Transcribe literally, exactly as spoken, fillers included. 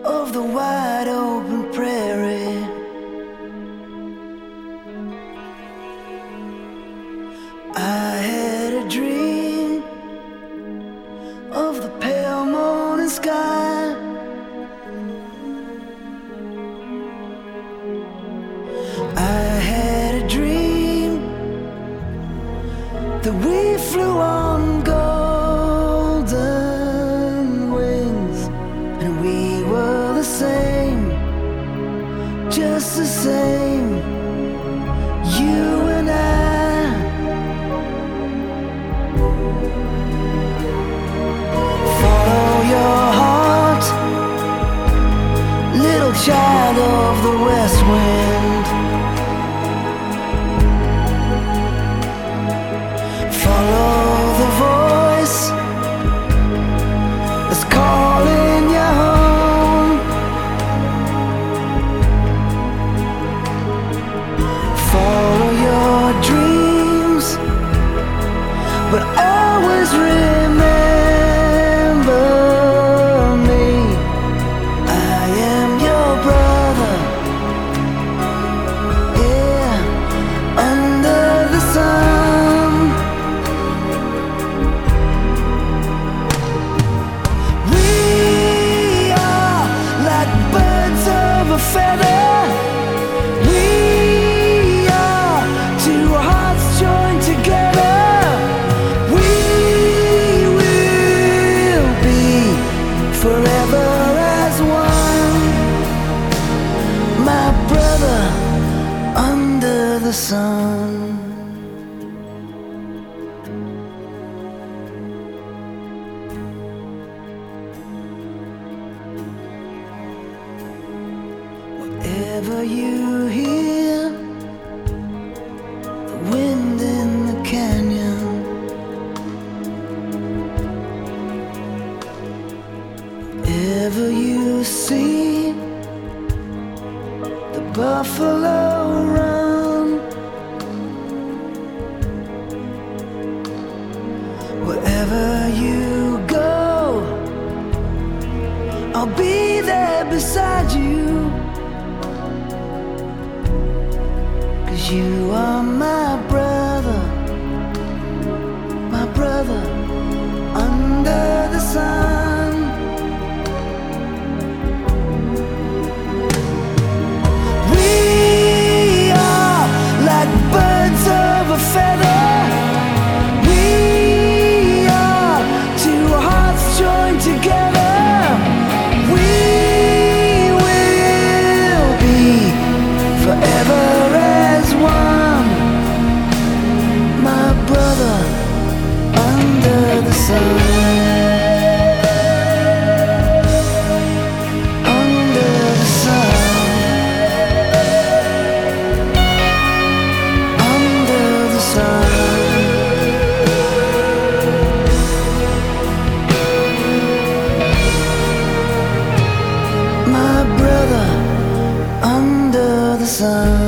of the wide open prairie. I had a dream of the pale morning sky. I had a dream that we flew on golden wings, and we were the same, just the same, you and I. Follow your heart, little child of the west wind. Follow the voice that's calling you home. Follow your dreams, but always remember me. I am your brother, yeah, under the sun. We are like birds of a feather. We are two hearts joined together. We will be forever as one, my brother under the sun. Whatever you hear, the wind in the canyon, whatever you see, the buffalo run, wherever you go, I'll be there beside you. You are my brother, my brother under the sun. We are like birds of a feather. We are two hearts joined together. We will be forever one, my brother under the sun. Under the sun. Under the sun. My brother under the sun.